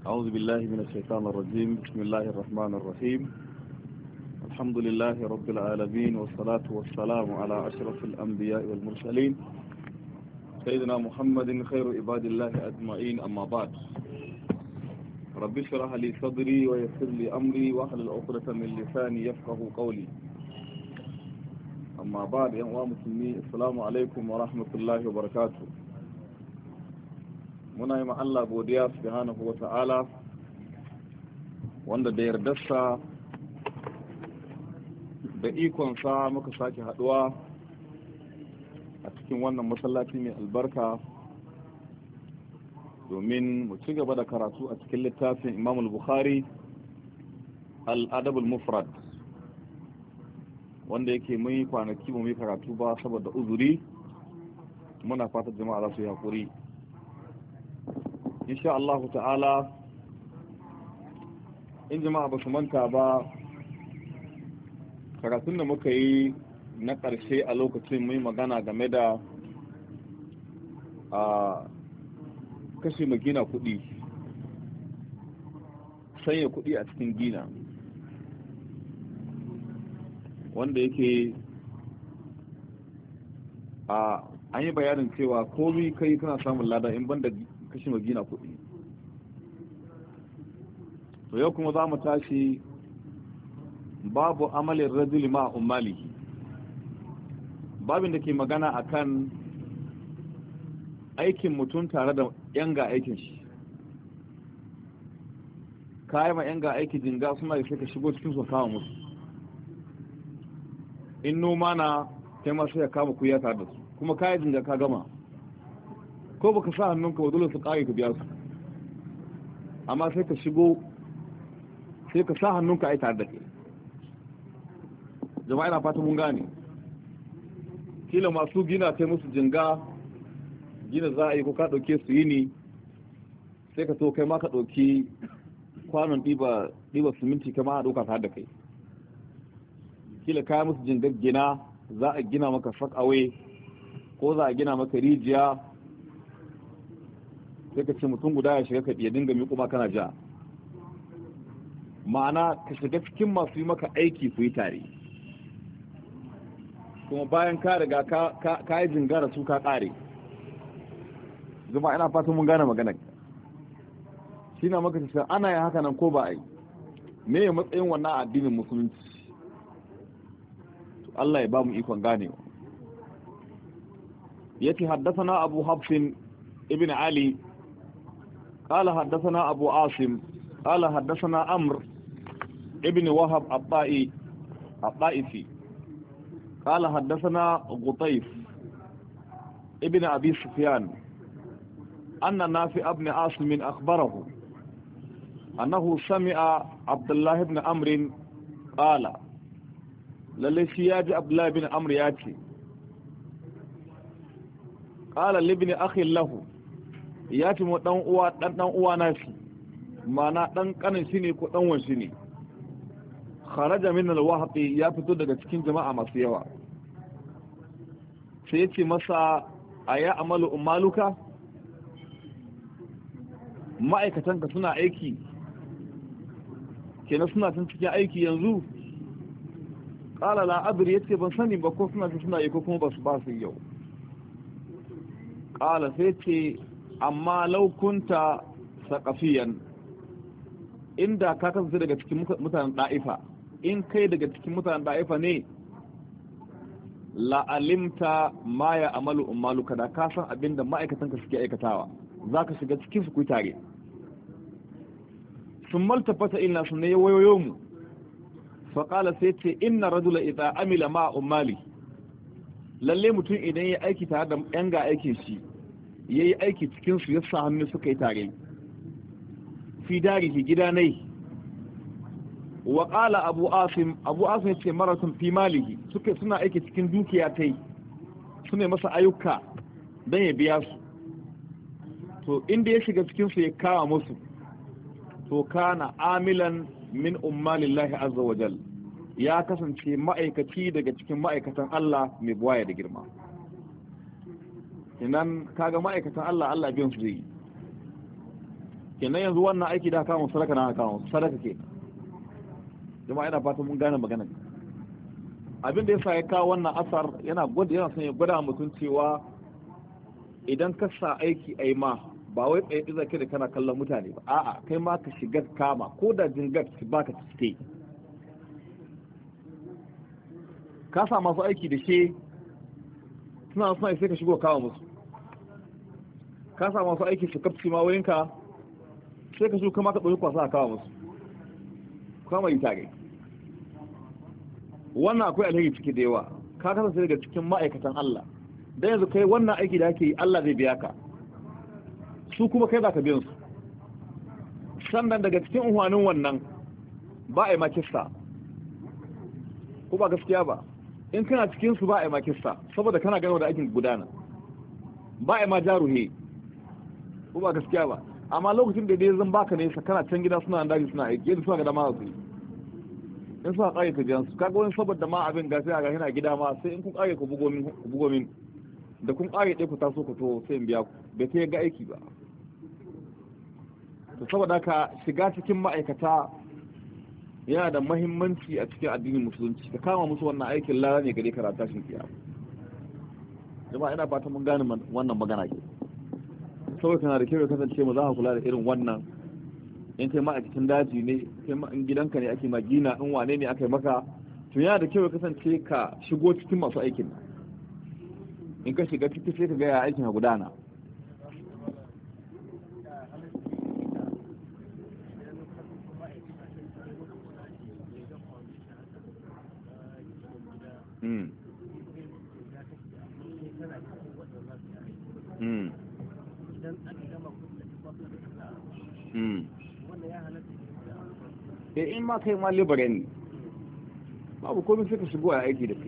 أعوذ بالله من الشيطان الرجيم. بسم الله الرحمن الرحيم. الحمد لله رب العالمين، والصلاة والسلام على أشرف الأنبياء والمرسلين سيدنا محمد خير عباد الله أجمعين. أما بعد، رب اشرح لي صدري ويسر لي أمري واحلل عقدة من لساني يفقه قولي. أما بعد، يا مسلمين، السلام عليكم ورحمة الله وبركاته. muna yi Allah godiya subhanahu wa ta'ala wanda da yardarsa da ikonsa muka sake haduwa a cikin wannan masallaci mai albarka domin mu ci gaba da karatu a cikin littafin Imam al-Bukhari al-Adab al-Mufrad, wanda yake mun yi kwanaki mu yi karatu ba saboda uzuri. Muna fatan jama'a za su yi hakuri. insha Allah ta'ala, in jama'a ba su manta ba, karatun da muka yi na ƙarshe a lokacin mai magana game da kashe magina kuɗi, sanya kuɗi a cikin gina, wanda yake an yi bayanin cewa komi kai kana samun lada in banda kashe magina kuɗi. To yau kuma za mu tashi babu amalin rajuli ma ummalihi, babin da ke magana akan aikin mutum tare da yanga aikin shi. Kayi ma yanga aiki jinga suna da sai ka shigo cikin su kama musu. In noma na kai ma sai ka kama kuya tare da su, kuma kayi jinga ka gama, ko baka sa hannunka ba dole su kare ka biya su, amma sai ka shigo sai ka sa hannunka ai tare da kai. Jama'a ina fata mun gane. Kila masu gina kai musu jinga, gina za a yi ko ka dauke su yini, sai ka to kai ma ka dauki kwanon diba siminti kai ma a dauka tare da kai. Kila kaya musu jinga gina, za a gina maka sakawai ko za a gina maka rijiya, sai ka ce mutum guda ya shiga ka ya dinga miƙo ma kana ja. Ma'ana ka shiga cikin masu yi maka aiki ku yi tare, kuma bayan ka riga ka yi jingara su ka ƙare. Zuma ina fatan mun gane maganar. Shi na maka cewa ana yin haka nan ko ba a yi, me ya matsayin wannan addinin musulunci? Allah ya ba mu ikon ganewa. yace haddathana Abu Hafsin ibn Ali قال حدثنا أبو عاصم قال حدثنا أمر ابن وهب الطائفي قال حدثنا غطيف ابن أبي سفيان أن نافع ابن عاصم أخبره أنه سمع عبد الله بن عمرو قال للسياج عبد الله بن عمرو ياتي قال لابن أخي له ya ce mu dan uwa na shi, mana dan kanin shi ne ko dan wan shi ne. Kharaja min al-wahqi, ya fito daga cikin jama'a masu yawa. Sai ya ce masa aya amalu ummaluka, ma'aikatanka suna aiki kenan, suna tun cikin aiki yanzu? Qala la adri, yace ban sani ba ko suna yi ko kuma ba su yau. Qala sai ce amma laukunta saƙafiyan, inda ka kasance daga cikin mutanen ɗa'ifa, in kai daga cikin mutanen ɗa'ifa ne, la'alimta ma ya amalu ummaluka, da ka san abin da ma'aikatanka suke aikatawa, za ka shiga cikin su kuyi tare. sun maltafata ina su ne ya wayoyo mu, faƙala sai ce inna rajula idan amila ma ummali, lalle mutum idan ya aiki tare da yan ga aikin shi, ya yi aiki cikinsu ya sa hannu suka yi tare fi darihi gida nai. Wa ƙala abu asim ya ce maratun fi malihi, suna aiki cikin dukiya ta yi, suna masa ayyuka don ya biya su. To inda ya shiga cikinsu ya kawo musu, to kana amilan min ummalillahi azza wa jal, ya kasance ma'aikaci daga cikin ma'aikatan Allah mai buwaya da girma. Inan kaga ma'aikatan Allah biyan su zai. kenan yanzu wannan aiki da aka kawo sadaka na aka kawo sadaka ke jama'a ina fatan mun gane magana abin da yasa ya kawo wannan asar yana son ya gwada mutum cewa idan ka sa aiki ai ma ba wai tsaye iza ke da kana kallon mutane ba a'a kai ma ka shiga kama ko da jingar ba ka cike ka sa masu aiki da shi suna sai ka shigo kawo musu ka sa masu aiki su kafci ma wurinka sai ka shigo kama ka ɗauki kwasa a kawo musu kama yi tare wannan akwai alheri ciki da yawa ka kasance daga cikin ma'aikatan Allah dan yanzu kai wannan aiki da ake yi Allah zai biya ka su kuma kai za ka biyan su sannan daga cikin unhwanin wannan ba a yi makista ko ba gaskiya ba in kana cikin su ba a yi makista saboda kana gano da aikin gudana ba a yi ma jaruhe ko ba gaskiya ba amma lokacin da dai zan baka ne kana can gida suna daji suna aiki yadda suna ga dama su yi in suna ƙare ka biyan su kaga wani saboda ma abin gasi a ga yana gida ma sai in kun ƙare ku bugo min da kun ƙare ɗaya ku taso ku to sai in biya ku bai ta ga aiki ba to saboda ka shiga cikin ma'aikata yana da mahimmanci a cikin addinin musulunci ka kama musu wannan aikin lara ne gare ka ran tashin kiyama jama'a ina fata mun gane wannan magana ke saboda kana da kyau kasance mu za ka kula da irin wannan in kai ma'aikacin daji ne in gidanka ne ake magina in wane ne aka yi maka to yana da kyau kasance ka shigo cikin masu aikin in ka shiga ciki sai ka ga ya aikin ha gudana in ma kai ma libare ne babu komai sai ka shigo a aiki da kai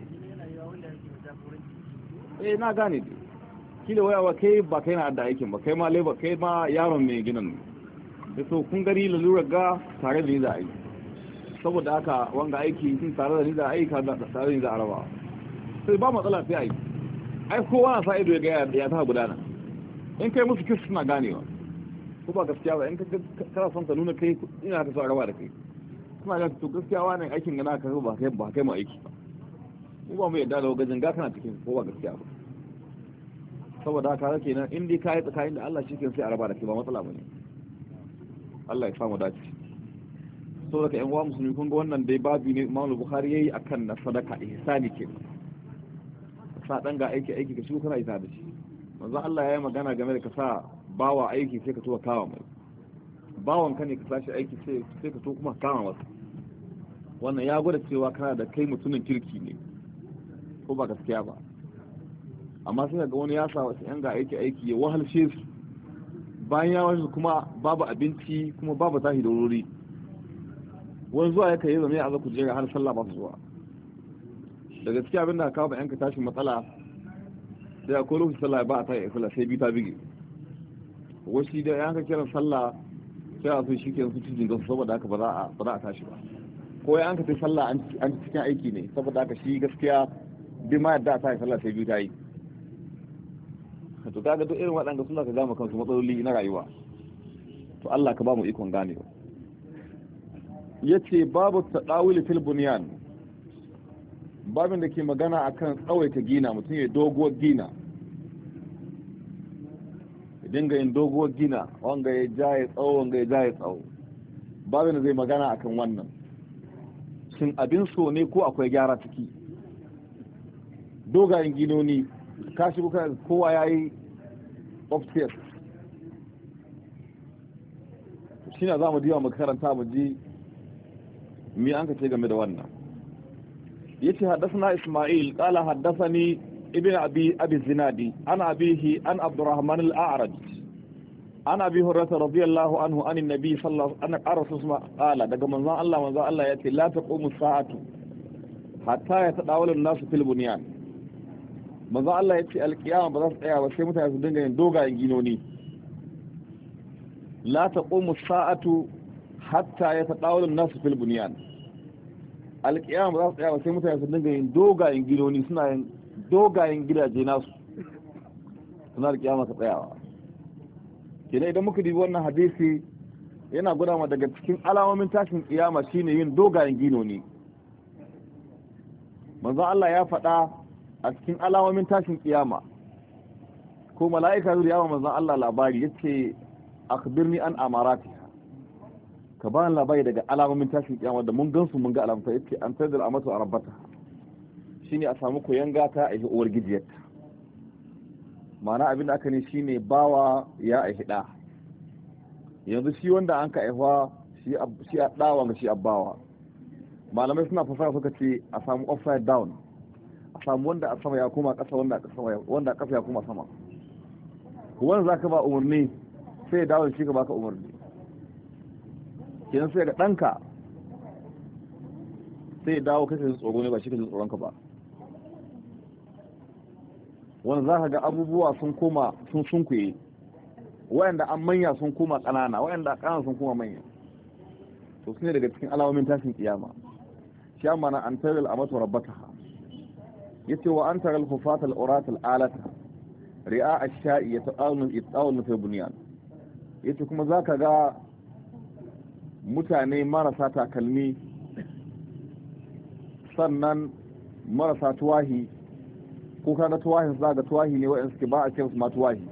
na gane dai kila wayawa kai ba kai na da aikin ba kai ma labor kai ma yaron mai ginin ne so kun gari lalurar ga tare da ni za a yi saboda haka wanga aiki sun tare da ni za a yi ka tare da ni za a raba sai ba matsala sai a yi ai kowa na sa ido ya ga ya ta gudana in kai musu kis suna ganewa ko ba gaskiya ba in kana son ka nuna kai ina ka so a raba da kai kuma ga to gaskiya wannan aikin gana ka ba kai mu aiki ba mu ba mu yadda da gajin ga kana cikin ko ba gaskiya ba saboda haka haka kenan in dai kai tsakanin da Allah shi ke sai a raba da kai ba matsala bane Allah ya samu dace so daga yan uwa musulmi kun ga wannan dai babu ne Imam Bukhari yayi akan na sadaka ihsani ke sa dan ga aiki ka shi kana isa da shi manzo Allah ya yi magana game da ka sa bawa aiki sai ka tuwa kawa mai bawan ka ne ka sashi aiki sai ka to kuma kama masa wannan ya gwada cewa kana da kai mutumin kirki ne ko ba gaskiya ba amma sai ga wani ya sa wasu yan ga aiki ya wahalshe su bayan ya wahalshe kuma babu abinci kuma babu tashi da wuri wani zuwa ya kai zama ya aza kujera har sallah ba su zuwa da gaskiya abin da kawo ba yanka tashin matsala sai akwai lokacin sallah ba a tashi sallah sai biyu ta bige wasu da yanka kiran sallah sai a so shi ke su cikin gasu saboda haka ba za a tashi ba ko ya an ka sai sallah an cikin aiki ne saboda haka shi gaskiya bi ma yadda a tashi sallah sai biyu ta yi to kaga duk irin waɗanda suna ka gama kansu matsaloli na rayuwa to Allah ka ba mu ikon ganewa yace babu tadawil fil bunyan babin da ke magana akan tsawaita gina mutum ya doguwar gina dinga yin doguwar gina wanga ya jaye tsawo wanga ya jaye tsawo babin da zai magana akan wannan shin abin so ne ko akwai gyara ciki dogayen ginoni ka shigo kan kowa yayi upstairs shi na za mu diwa makaranta mu ji mi an ka ce game da wannan yace haddathana Isma'il qala haddathani ابن أبي الزنادي عن أبيه عن عبد الرحمن الأعرج عن أبي هريرة رضي الله عنه عن النبي صلى الله عليه وسلم قال دغ منزل الله يأتي لا تقوم الساعة حتى يتداول الناس في البنيان manzo Allah yace alkiyama ba za su tsaya ba sai mutane su dinga yin dogayen ginoni la taqumu as-sa'atu hatta yatadawalu an-nasu fil bunyan alkiyama ba za su tsaya ba sai mutane su dinga yin dogayen ginoni suna yin dogayen gidaje nasu suna da kiyama ka tsayawa kenan idan muka dubi wannan hadisi yana gudama daga cikin alamomin tashin kiyama shine yin dogayen ginoni. manzo Allah ya faɗa a cikin alamomin tashin kiyama ko mala'ika zuri yawa manzo Allah labari yace akhbirni an amarati ka ba ni labari daga alamomin tashin kiyama da mun gansu mun ga alamta yace an tadal amatu arabbata shine a samu koyanga ta a uwar gijiyarta ma'ana abin da aka ne shine bawa ya aihida yanzu shi wanda an ka aihuwa shi a dawa ga shi abbawa malamai suna fasaha suka ce a samu upside down a samu wanda a sama ya koma ƙasa wanda a ƙasa ya koma sama wanda za ka ba umarni sai ya dawo shi ka baka umarni kenan sai ga ɗanka sai ya dawo kai jin tsoro ne ba shi ka jin tsoronka ba wanda za ka ga abubuwa sun koma sun sunkuye wayanda an manya sun koma ƙanana wayanda a ƙanana sun koma manya to su ne daga cikin alamomin tashin kiyama shi amma na an tarar amatu rabbataha yace wa an tarar hufatal uratul alata ri'a ash-sha'i yata'awun fi bunyan yace kuma zaka ga mutane marasa takalmi sannan marasa tuwahi ko kaga tuwahin za ga tuwahi ne wa'in suke ba a ce su ma tuwahi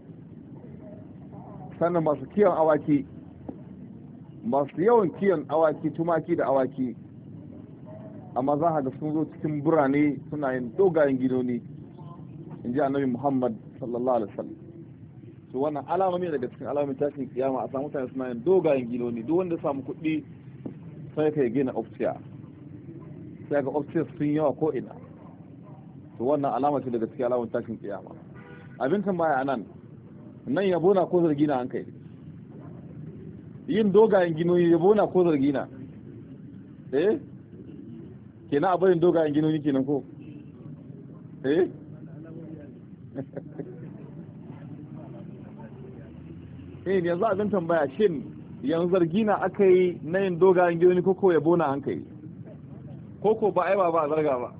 sannan masu kiyon awaki masu yawan kiyon awaki tumaki da awaki amma za a ga sun zo cikin birane suna yin dogayen gidoni in ji annabi Muhammad sallallahu alaihi wasallam to wannan alama ne daga cikin alamomin tashin kiyama a samu mutane suna yin dogayen gidoni duk wanda ya samu kuɗi sai ka gina ofciya sai ga ofciya sun yawa ko ina to wannan alama ce daga cikin alamomin tashin kiyama abin tambaya anan nan yabo na ko zargi na an kai yin dogayen ginoni yabo na ko zargi na kenan a barin dogayen ginoni kenan ko yanzu abin tambaya shin yanzu zargi na aka yi na yin dogayen ginoni ko yabo na an kai ko ba aiba ba a zarga ba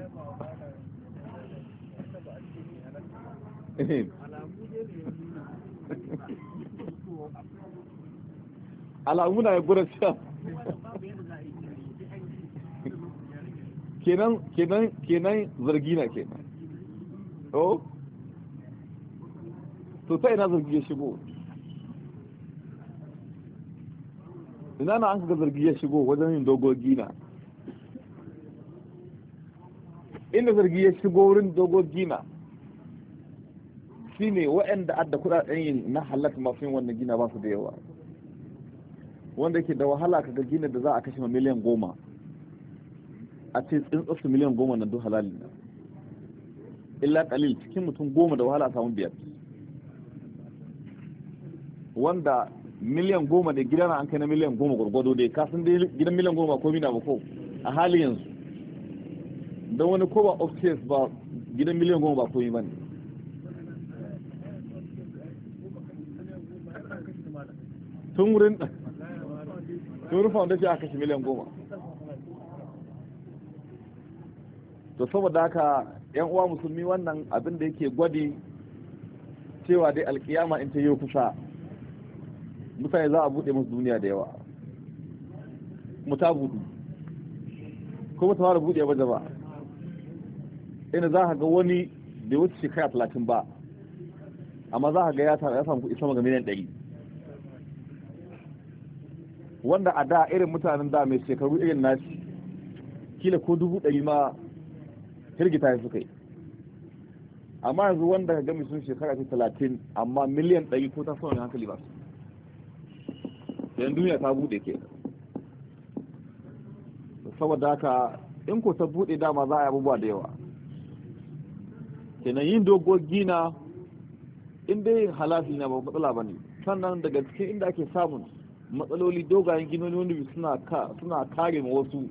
alamu na ya gura cewa kenan zargi na kenan to ta ina zargi ya shigo ina na an kaga zargi ya shigo wajen yin dogogi na inda zargi ya shigo wurin dogogi na shine waɗanda adda kudaden yin na halatta masu yin wannan gina ba su da yawa wanda ke da wahala kaga gina da za a kashe miliyan 10 a ce tsintsasu miliyan 10 na duk halali na illa kalil cikin mutum 10 da wahala a samu 5 wanda miliyan 10 da gidan an kai na miliyan 10 gurgudu dai kasan dai gidan miliyan 10 ba komi na ba ko a hali yanzu don wani ko ba upstairs ba gidan miliyan 10 ba komi ba ne tun wurin foundation aka kashe miliyan 10 to saboda haka yan uwa musulmi wannan abin da yake gwadi cewa dai alkiyama in ta yi kusa mutane za a bude musu duniya da yawa mu ta budu ko ba ta fara bude ba ba ina za ka ga wani da wuce shekara 30 ba amma za ka ga ya samu kuɗi sama ga miliyan 100 wanda a da irin mutanen da mai shekaru irin nashi kila ko 100 ma hirgita ya suka yi amma yanzu wanda ka gami sun shekara 30 amma miliyan 100 ko ta sauran hankali ba su yan duniya ta bude ke saboda haka in ko ta bude dama za a yi abubuwa da yawa kenan yin dogogi na in dai halafi na ba matsala ba ne sannan daga cikin inda ake samun matsaloli dogayen ginoni wanda suna kare ma wasu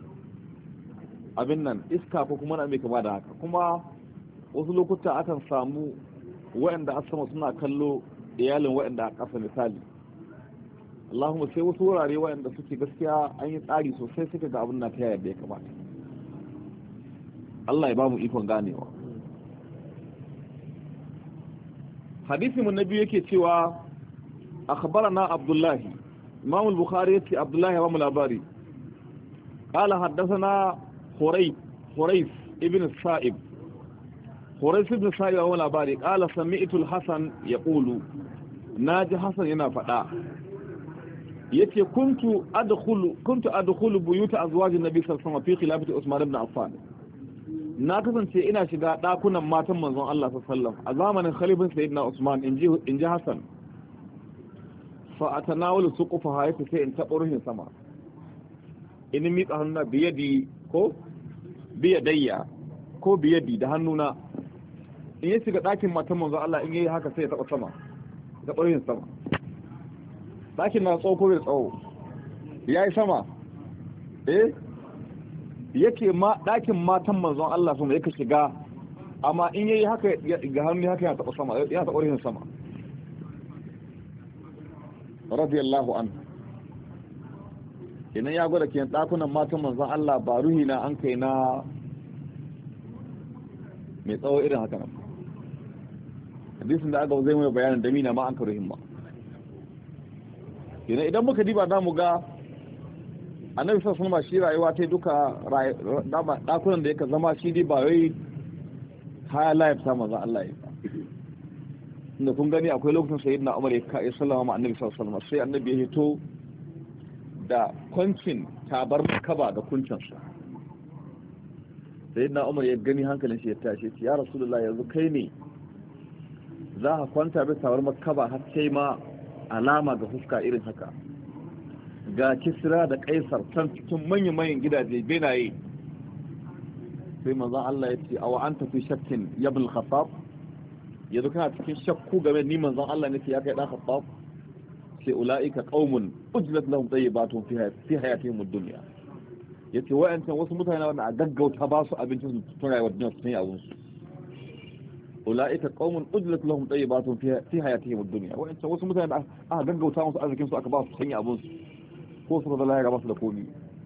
abin nan iska ko kuma na mai kama da haka kuma wasu lokuta akan samu waɗanda a sama suna kallo iyalin waɗanda a ƙasa misali Allahumma sai wasu wurare waɗanda suke gaskiya an yi tsari sosai suka ga abin na ta yadda ya kamata Allah ya ba mu ikon ganewa hadisi mun nabi yake cewa akhbarana Abdullahi Imam al-Bukhari yace Abdullah ya ba mu labari qala haddathana Hurayth ibn Sa'ib Hurayth ibn Sa'ib ya ba mu labari qala sami'tu al-Hasan yaqulu naji Hasan yana fada yace kuntu adkhulu buyuta azwajin nabi sallallahu alaihi wasallam fi khilafati Usman ibn Affan na kasance ina shiga dakunan matan manzon Allah sallallahu alaihi wasallam a zamanin khalifin sayyidina Usman inji Hasan fa atanawalu suqufa yace sai in tabo ruhin sama in miƙa hannuna biyadi ko biyadayya ko biyadi da hannuna in ya shiga dakin matan manzon Allah in yayi haka sai ya taba sama da ruhin sama dakin na tsawo ko bai tsawo yayi sama yake ma dakin matan manzon Allah sun yake shiga amma in yayi haka ga hannu haka ya taba sama ya taba ruhin sama radiyallahu anhu idan ya gwada kiyan dakunan matan manzon Allah ba ruhi na an kai na mai tsawo irin haka nan hadisin da aka zai mai bayanin da mina ma an ka ruhin ba idan muka diba da mu ga annabi sallallahu alaihi wasallam shi rayuwa ta duka dakunan da yake zama shi dai ba wai high life ta manzo Allah ya inda kun gani akwai lokacin sayyidina Umar ya sallama ma annabi sallallahu alaihi wasallam sai annabi ya hito da kwancin tabar kaba da kuncin sa sayyidina Umar ya gani hankalin shi ya tashi ya rasulullahi yanzu kai ne za ka kwanta bisa tabar makaba har sai ma alama ga fuska irin haka ga kisra da kaisar can cikin manyan gidaje benaye sai manzon Allah ya ce awa anta fi shakkin ya bil khattab yanzu kana cikin shakku game ni manzon Allah nake ya kai dan khattab sai ulaika qaumun ujlat lahum tayyibatun fi hayatihim ad-dunya yace wa'antan wasu mutane wanda a gaggauta ba su abincin su tun rayuwar duniya su abun su ulaika qaumun ujlat lahum tayyibatun fi hayatihim ad-dunya wa'antan wasu mutane da aka gaggauta musu arzikin su aka ba su sanya abun su ko su da lahira ba su da komi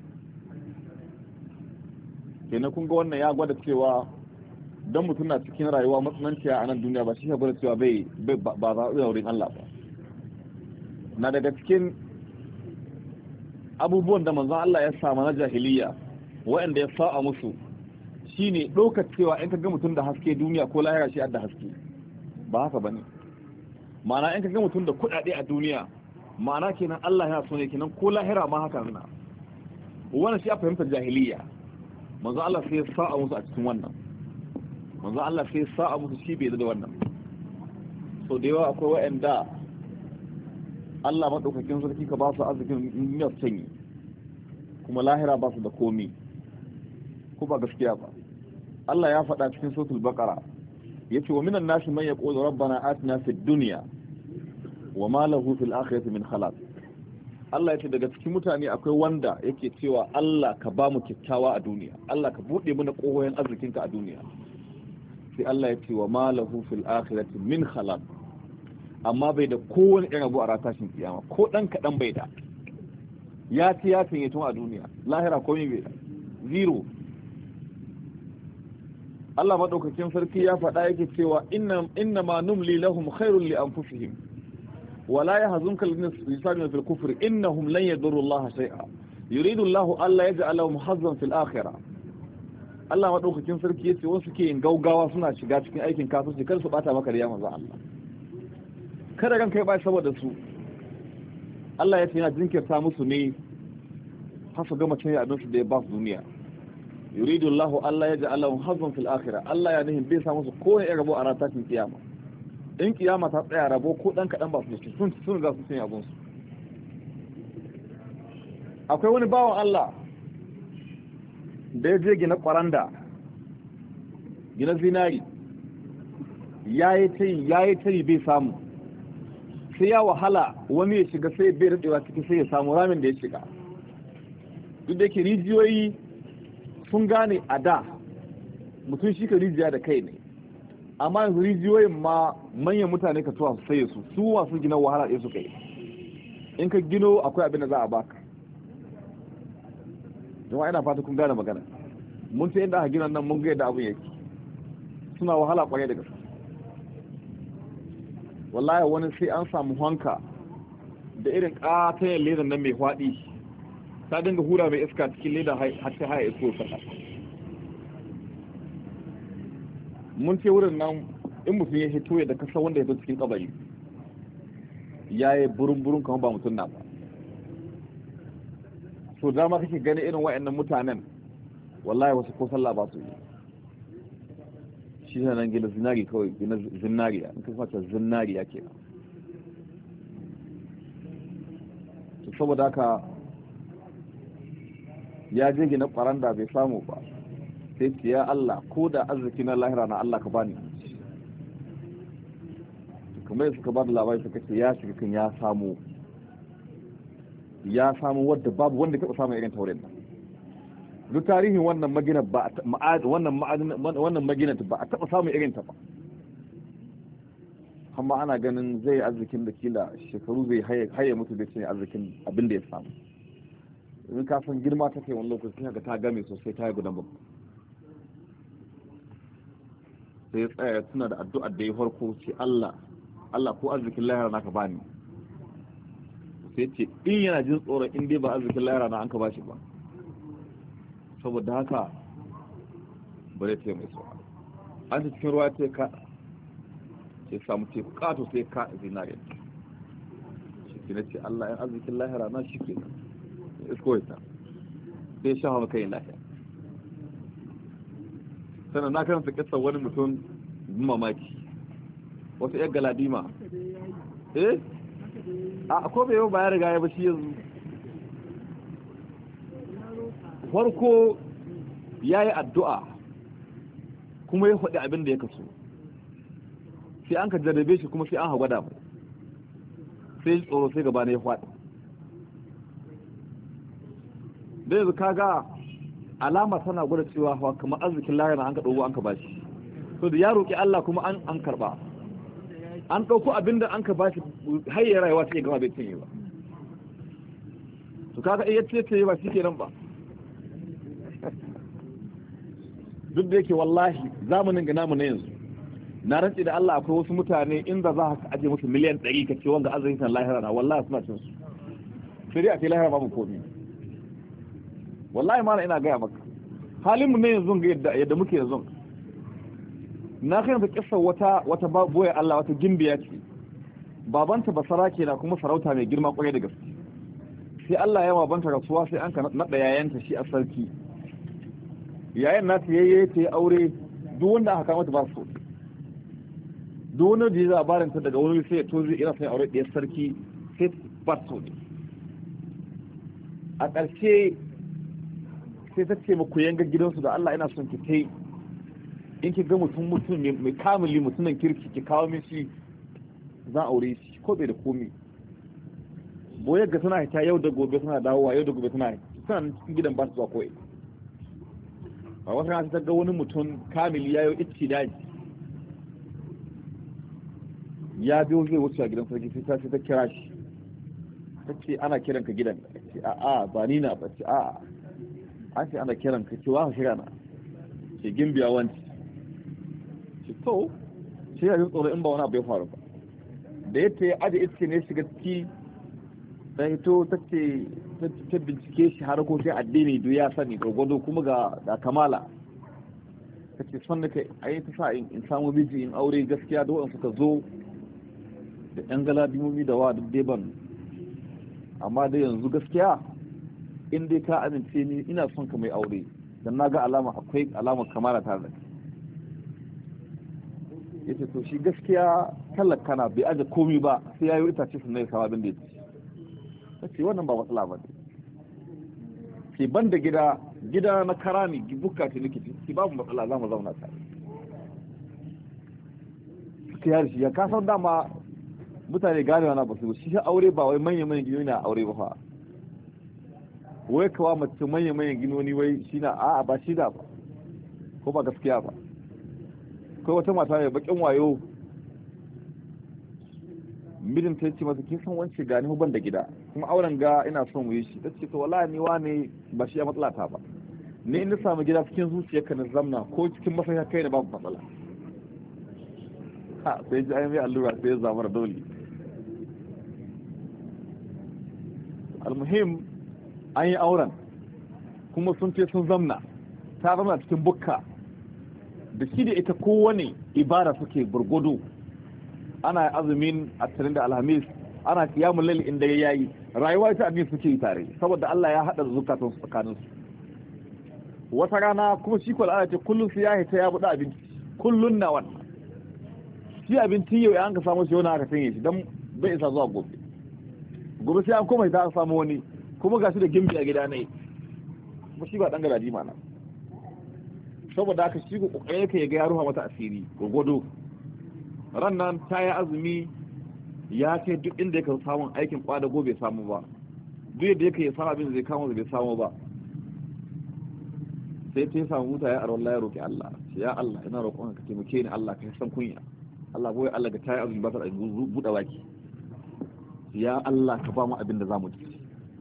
kenan kun ga wannan ya gwada cewa don mutum na cikin rayuwa matsananciya a nan duniya ba shi ya gwada cewa ba za a wurin Allah ba na daga cikin abubuwan da manzon Allah ya samu na jahiliya waɗanda ya sa'a musu shine ɗaukar cewa in ka ga mutum da haske duniya ko lahira shi da haske ba haka bane ma'ana in ka ga mutum da kuɗaɗe a duniya ma'ana kenan Allah ya so ne kenan ko lahira ma haka nuna wannan shi a fahimtar jahiliya manzo Allah sai ya sa'a musu a cikin wannan manzo Allah sai ya sa'a musu shi bai da wannan so da yawa akwai wa'anda Allah madaukakin sarki ka ba su arzikin niyyar sanyi kuma lahira ba su da komi ko ba gaskiya ba Allah ya faɗa cikin suratul baqara yace wa minan nasi man yaqulu rabbana atina fid dunya wa ma lahu fil akhirati min khalaq Allah yace daga cikin mutane akwai wanda yake cewa Allah ka ba mu kyakkyawa a duniya Allah ka bude mana kohoyin arzikinka a duniya sai Allah yace wa ma lahu fil akhirati min khalaq amma bai da kowane irin abu a ratashin kiyama ko dan kadan bai da ya ci ya tanye tun a duniya lahira komai bai da zero Allah madaukakin sarki ya faɗa yake cewa inna ma numli lahum khairul li anfusihim ولا يحزنك الذين يسارعون في الكفر إنهم لن يضروا الله شيئا يريد الله ألا يجعل لهم حظا في الآخرة Allah madaukakin sarki yace wasu ke yin gaugawa suna shiga cikin aikin kafirci kar su bata maka riya manzo Allah kada kan kai ba saboda su Allah yace yana jinkirta musu ne har su gama cin abin su da ya ba su duniya yuridu Allah alla yaj'al lahum hazzan fil akhirah Allah ya nihin bai sa musu kowane irin rabo a ranar tashin kiyama in kiyama ta tsaya rabo ko dan kadan ba su sun ga su sun yabon su akwai wani bawan Allah da ya je gina kwaranda gina zinari yayi tayi bai samu sai ya wahala wani ya shiga sai bai radewa ciki sai ya samu ramin da ya shiga duk da yake rijiyoyi sun gane a da mutum shi ka rijiya da kai ne amma yanzu rijiyoyin ma manyan mutane ka tuwa su saye su masu gina wahala ɗaya suka yi in ka gino akwai abin da za a baka jama'a ina fata kun gane magana mun ta inda aka gina nan mun ga yadda abin yake suna wahala kwarai da gaske wallahi wani sai an samu hanka da irin ƙatayen ledan nan mai faɗi ta dinga hura mai iska cikin leda har ta haya isko kasa. Mun ce wurin nan in mutum ya hito ya da kasa wanda ya zo cikin kabari ya yi burin kamar ba mutum na ba. So dama kake gani irin wa'annan mutanen wallahi wasu ko sallah ba su yi. Shi ne nan gina zinari kawai, gina zinariya in kan fata zinariya ke nan. Saboda haka ya je gina ƙwaranda bai samu ba sai ce ya Allah ko da arziki na lahira na Allah ka bani. Kamar suka ba da labari suka ce ya shiga kan ya samu wadda babu wanda taɓa samun irin taurin nan. Duk tarihin wannan magina ba wannan magina ba a taɓa samun irin ta ba. Amma ana ganin zai arzikin da kila shekaru zai haye mutu da cin arzikin abin da ya samu. In ka san girma ta kai wani lokaci haka ta game sosai ta yi gudan babu. Sai ya tsaya tuna da addu'ar da ya farko ce Allah ko arzikin lahira na ka bani. Sai ce in yana jin tsoron in dai ba arzikin lahira na an ka bashi ba. Saboda haka bare ta yi mai tsoron. An ta cikin ruwa ta ka sai samu teku kato sai ka zinariya. Shi ke na ce Allah yan arzikin lahira na shi ke iskoita sai sha hawa kai lafiya. Sannan na karanta kisar wani mutum mamaki wasu yan galadima a ko bai yau ba ya riga ya bashi yanzu. Farko ya yi addu'a kuma ya faɗi abin da ya kaso sai an ka jarrabe shi kuma sai an hagwada mai sai tsoro sai gaba ne ya faɗi. da yanzu kaga alama tana gwada cewa kamar arzikin lahira na an ka ɗauko an ka bashi so da ya roƙi Allah kuma an karɓa an ɗauko abinda an ka bashi har ya rayuwa sai ya gama bai cinye ba. To kaga iya ce ba shi kenan ba. Duk da yake wallahi zamanin ga namu na yanzu na rantsi da Allah akwai wasu mutane inda za ka aje musu miliyan 100 ka ce wanga arzikin lahira na wallahi suna cin su sai dai a ce lahira babu komai. Wallahi ma ina gaya maka halin mu ne yanzu ga yadda muke yanzu. Na kai da kissa wata boye Allah wata gimbiya ce babanta basara kenan kuma sarauta mai girma kwarai da gaske. Sai Allah ya babanta rasuwa sai an ka nada yayanta shi a sarki. Yayan nata yayye ta yi aure duk wanda aka kama ta ba su. Duk wanda da ya labarin ta daga wani sai ya tozi ina sai aure ɗaya sarki sai ba su ne. A ƙarshe sai ta ce maku yanga gidansu da Allah ina son ki tai in ki ga mutum mai kamili mutumin kirki ki kawo min shi za aure shi ko bai da komi. Boyar ga tana hita yau da gobe tana dawowa yau da gobe tana cikin gidan ba su zuwa koyi. A wasu rana ta ga wani mutum kamili ya yi itti daji ya biyo zai wuce a gidan sarki sai ta kira shi ta ce ana kiran ka gidan ka ce a'a ba ni na ba ce a'a an ce ana kiran ka ce wa ka kira na ce gimbiya wanci ce to shi ya yi tsoro in ba wani abu ya faru ba da yadda ya aje iske ne shiga ciki da hito ta ce ta bincike shi harkokin addini duk ya sani gwargwado kuma ga kamala ta ce son da kai a yi ta sa in samu biji in aure gaskiya da waɗanda suka zo da yan galadimomi da wa duk deban amma da yanzu gaskiya in dai ka amince ni ina son ka mai aure dan na ga akwai alamar kamala tare da yace to shi gaskiya talaka na bai aje komi ba sai yayi itace sun ne sawa abin da yake ce wannan ba matsala ba ne ke ban da gida na karami bukka ce nake ki babu matsala za mu zauna tare suka yari shi ya kasar dama mutane ganewa na basu shi aure ba wai manya-manyan ginoni na aure ba fa wai kawa mace manya-manyan ginoni wai shi na a'a ba shi da ba ko ba gaskiya ba kai wata mata mai bakin wayo mijin ta ce masa kin san wance gani ban da gida kuma auren ga ina son mu yi shi tace to wallahi ni wane ba shi ya matsala ta ba ni in na samu gida cikin zuciyarka na zamna ko cikin masaya kai ne babu matsala ha sai ji ayi mai allura sai ya zama dole almuhim an yi auren kuma sun ce sun zamna ta zama cikin bukka da shi da ita kowane ibada suke gurgudu ana azumin attarin da alhamis ana kiyamun laili inda ya yayi rayuwa ita abin suke yi tare saboda Allah ya haɗa zukatan su tsakanin su wata rana kuma shi kwal ana ce kullum su ya hita ya buɗe abinci kullum na wannan shi abincin yau ya an ka samu shi wani aka sanya shi don bai isa zuwa gobe sai an koma ita an samu wani kuma ga shi da gimbi a gida ne kuma shi ba ɗan garaji mana saboda haka shi kokarin yake ya ga ya ruha mata asiri gogodo ran nan ta yi azumi ya ce duk inda yake samun aikin kwadago bai samu ba duk yadda yake ya samu abin da zai kama bai samu ba sai ta samu wuta ya arwalla ya roki Allah ya Allah ina roƙon ka taimake ni Allah ka san kunya Allah goyi Allah ga ta yi azumi ba ta da buɗe baki ya Allah ka ba mu abin da zamu ci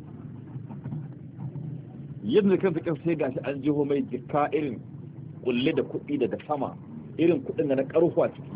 yadda kansa kan sai gashi an jiho mai jikka irin kulle da kuɗi daga sama irin kuɗin da na ƙarfa ciki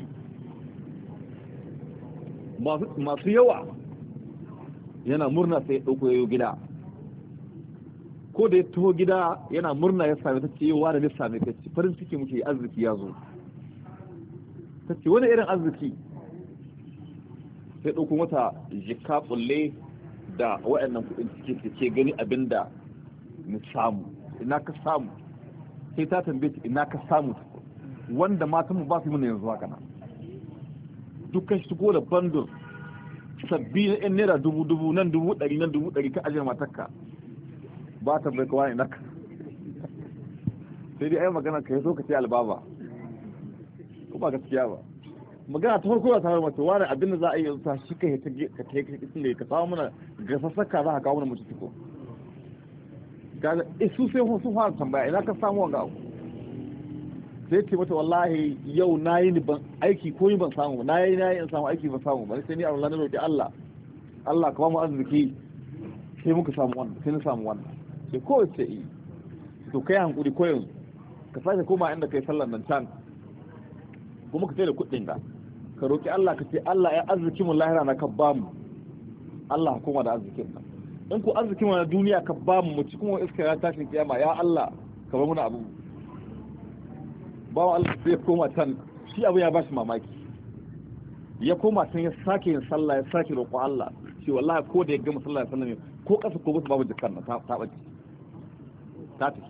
masu yawa yana murna sai ya ɗauko yayo gida ko da ya taho gida yana murna ya same ta ce yawa da nisa mai kaci farin ciki muke arziki ya zo ta ce wani irin arziki sai ɗauko mata jika kulle da waɗannan kuɗin ciki ke gani abinda ni samu ina ka samu sai ta tambaye ta ina ka samu wanda matanmu ba su yi mana yanzu haka na dukkan shi ko da bandul sabbi na yan naira 1000 nan 100 nan 100 ka ajiyar matakka ba ta bai kawai naka sai dai ai magana ka yi so ka ce albaba ko ba gaskiya ba magana ta farko da ta mata wani abin da za a yi yanzu ta shi ka yi ka samu mana gasassaka za ka kawo mana mutu ko kaga su sai sun fara tambaya ina ka samu wanga abu sai ce mata wallahi yau nayi ni ban aiki ko ni ban samu nayi in samu aiki ban samu ba sai ni Allah na roki Allah ka ba mu arziki sai muka samu wannan sai na samu wannan sai ko sai yi to kai hankuri ko yanzu ka sake koma inda kai sallar nan can kuma ka sai da kuɗin ka ka roki Allah ka ce Allah ya arziki mu lahira na ka ba mu Allah kuma da arzikin nan in ku arzikin wani duniya ka ba mu ci kuma iska ya tashin kiyama ya Allah ka bar muna abu bawa Allah sai ya koma can shi abu ya bashi mamaki ya koma can ya sake yin sallah ya sake roƙo Allah shi wallahi ko da ya gama sallah ya sallame ko kasa ko basu babu jikan na ta bace ta tafi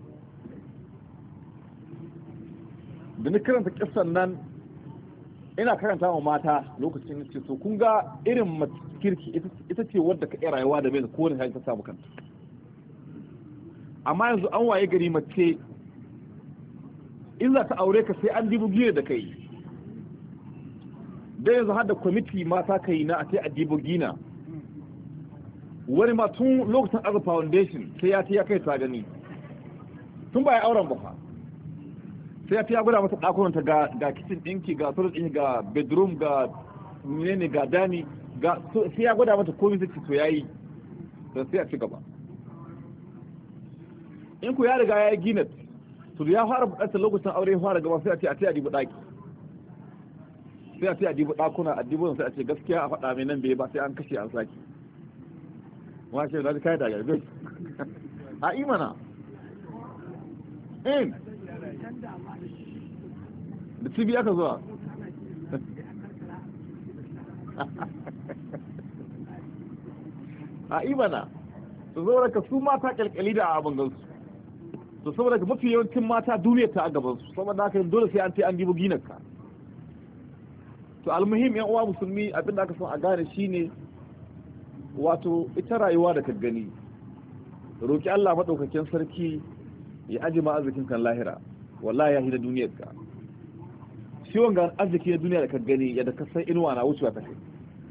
da ni karanta kissan nan ina karanta wa mata lokacin ce to kun ga irin kirki ita ce wadda ka iya rayuwa da bai da kowane hali ta samu kanta amma yanzu an waye gari mace in za ta aure ka sai an dibu gina da kai da yanzu har da kwamiti mata kai na a ce a dibu gina wani ma tun lokacin aza foundation sai ya ce ya kai ta gani tun ba ya auren ba fa sai ya gwada mata ɗakunanta ga kitchen ɗinki ga toilet ɗinki ga bedroom ga menene ga dani ga sai ya gwada mata komai sai to yayi sai a ci gaba in ku ya riga ya yi gina to ya fara buƙatar lokacin aure ya fara gaba sai a ce a dibi ɗaki sai a ce a dibi ɗakuna a dibi sai a ce gaskiya a faɗa mai nan bai ba sai an kashe an saki wa ce da kai da garbe a imana in da cibi aka zuwa a imana su zo daga su mata kyalkyali da abin gansu to saboda ga mafi yawancin mata duniya ta a gabansu saboda haka dole sai an ce an dibo ginarka to almuhim yan uwa musulmi abinda aka son a gane shine wato ita rayuwa da ka gani roki Allah madaukakin sarki ya aje ma arzikin kan lahira wallahi ya hida duniyar ka shi wanga arziki na duniya da ka gani yadda ka san inuwa na wucewa ta kai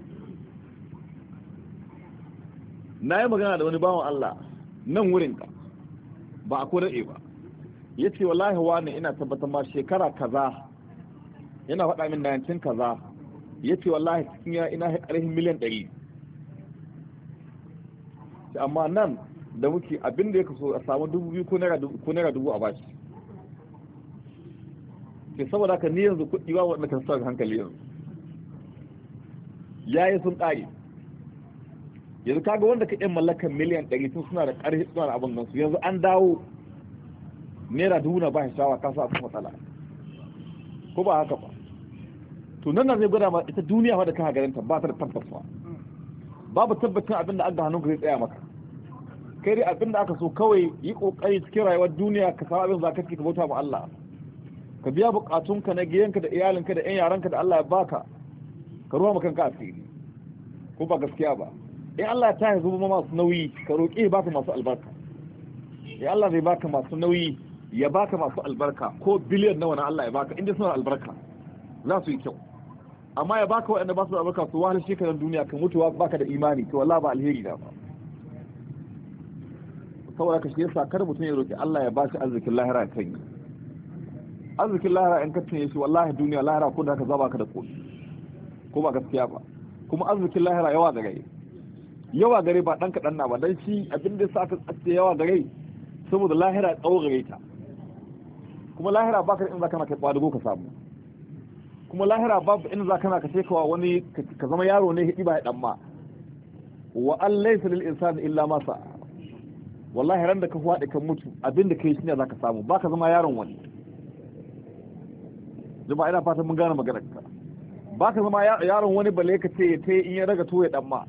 na yi magana da wani bawan Allah nan wurin ka ba a kodar ba ya ce wallahi wani ina tabbatar ma shekara kaza yana faɗa min 19 kaza ya ce wallahi cikin ya ina ƙarfin miliyan 100 amma nan da muke abinda ya kaso a samu 2,000 ko naira 1,000 a bashi ke saboda haka ni yanzu kuɗi ba wanda kan sa hankali yanzu yayi sun ƙare yanzu kaga wanda ka yan mallakan miliyan 100 tun suna da ƙarfi suna da abin nan su yanzu an dawo naira 1000 ba shi shawa ka sa su matsala ko ba haka ba to nan zai gwada ma ita duniya wadda ka garanta ba ta da tabbatuwa babu tabbacin abinda an ga hannunka zai tsaya maka kai dai abinda aka so kawai yi kokari cikin rayuwar duniya ka samu abin zaka ci ka bauta ma Allah ka biya bukatunka na gidanka da iyalinka da ƴan yaranka da Allah ya baka ka ruwa maka kanka asiri ko ba gaskiya ba in Allah ya tahi zuba masu nauyi ka roƙi ya baka masu albarka in Allah zai baka masu nauyi ya baka masu albarka ko biliyan nawa na Allah ya baka inda suna albarka za su yi kyau amma ya baka waɗanda ba su albarka su wahalar shekarar duniya ka mutuwa baka da imani to wallahi ba alheri da ba saboda ka shi yasa kar mutum ya roƙi Allah ya bashi arzikin lahira kan yi arzikin lahira in ka tunye shi wallahi duniya lahira ko da ka zaba ka da koshi ko ba gaskiya ba kuma arzikin lahira yawa gare ba dan kaɗan na ba dan shi abin da sa ka tsaye yawa gare saboda lahira tsawo gare ta kuma lahira baka da in zaka na kai kwadago ka samu kuma lahira babu in zaka na ka ce kawa wani ka zama yaro ne hidi ba ya dan ma wa an laysa lil insani illa ma sa wallahi ran da ka fadi kan mutu abin da kai shine zaka samu baka zama yaron wani jama'a ina fatan mun gane maganar ka baka zama yaron wani balle ka ce ta in ya raga to ya dan ma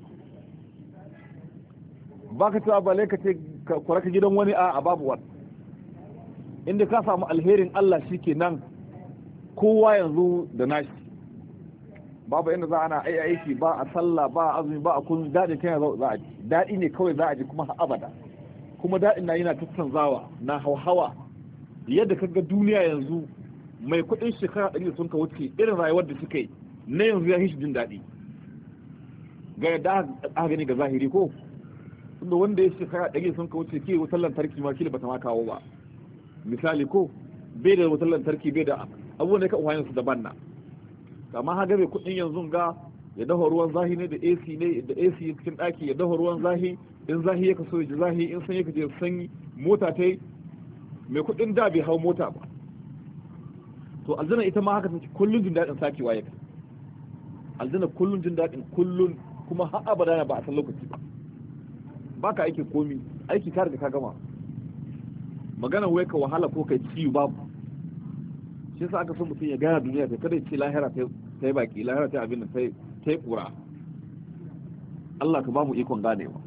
baka ta balle ka ce ka raka gidan wani a babu wani inda ka samu alherin Allah shikenan kowa yanzu da nashi babu inda za ana aiki ba a sallah ba a azumi ba a kun dadin kai za a ji dadi ne kawai za a ji kuma abada kuma dadin na yana tattanzawa na hauhawa yadda kaga duniya yanzu mai kudin shekara 100 sun ka wuce irin rayuwar da suka yi na yanzu ya hishi jin daɗi ga yadda aka gani ga zahiri ko tunda wanda ya shekara 100 sun ka wuce ke wutar lantarki ma kila bata ma kawo ba misali ko bai da wutar lantarki bai da abubuwan da ka uwayen su daban na amma haga bai kudin yanzu ga ya dafa ruwan zahi ne da AC cikin daki ya dafa ruwan zahi in zahi ya kaso ya ji zahi in sanyi ka je sanyi mota ta yi mai kudin da bai hau mota ba to aljanna ita ma haka take kullun jin dadin sakewa yake aljanna kullun jin dadin kullun kuma har abada ba a san lokaci ba baka aiki komi aiki ka riga ka gama magana wai ka wahala ko kai ciwo babu shi yasa aka son mutum ya gaya duniya ta kada ce lahira ta yi baki lahira ta abin da ta yi kura Allah ka ba mu ikon ganewa